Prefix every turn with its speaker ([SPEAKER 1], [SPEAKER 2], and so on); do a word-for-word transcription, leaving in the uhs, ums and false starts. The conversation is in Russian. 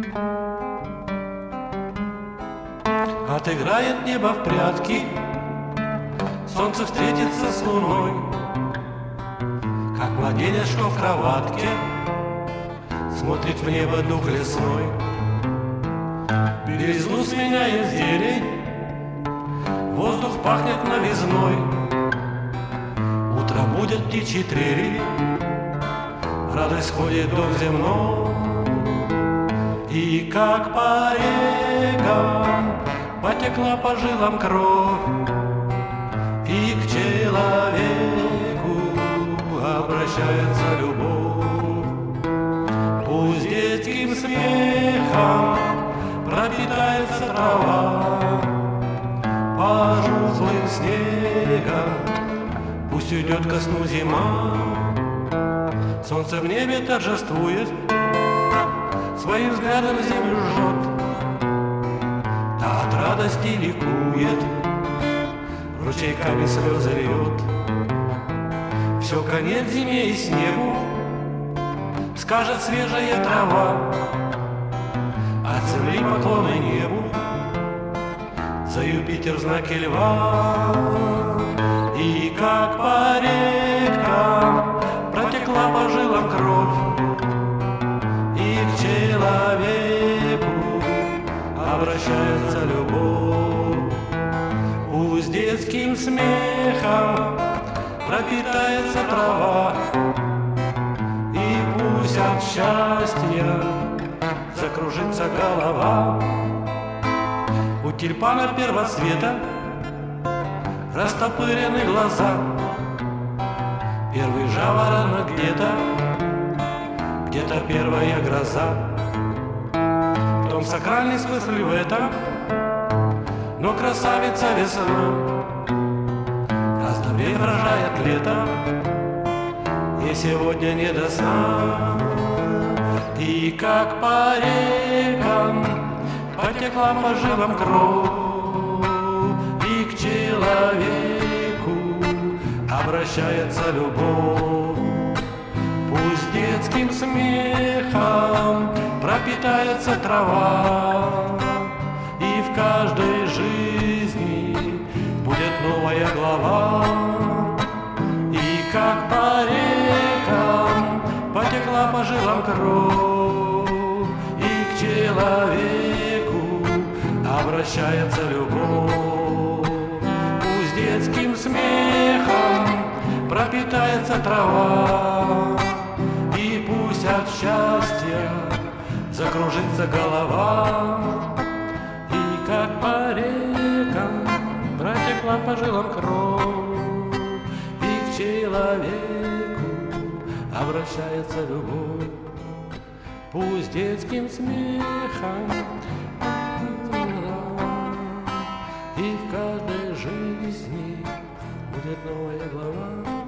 [SPEAKER 1] Отыграет небо в прятки, солнце встретится с луной, как младенец, что в кроватке смотрит в небо дух лесной. Белизну сменяет зелень, воздух пахнет новизной. Утро будет птичьи трели, радость ходит дом земной. И как по рекам потекла по жилам кровь, и к человеку обращается любовь. Пусть детским смехом пропитается трава, пожухлым снегом пусть уйдет ко сну зима. Солнце в небе торжествует, своим взглядом землю жжет, та от радости ликует, ручейками слезы льет. Все конец зиме и снегу, скажет свежая трава, от земли поклоны небу, за Юпитер в знаке льва. И как по рекам протекла по жилам кровь, и к человеку обращается любовь. Пусть детским смехом пропитается трава, и пусть от счастья закружится голова. У тюльпана первоцвета растопырены глаза, первый жаворонок где-то, где-то первая гроза. В том сакральный смысл в этом, но красавица весна раздобрей рожает лето, и сегодня не до сна. И как по рекам потекла по жилам кровь, и к человеку обращается любовь. Пусть детским смехом пропитается трава, и в каждой жизни будет новая глава. И как по рекам потекла по жилам кровь, и к человеку обращается любовь. Пусть детским смехом пропитается трава, и пусть от счастья закружится голова. И как по рекам протекла по жилам кровь, и к человеку обращается любовь. Пусть детским смехом и в каждой жизни будет новая глава.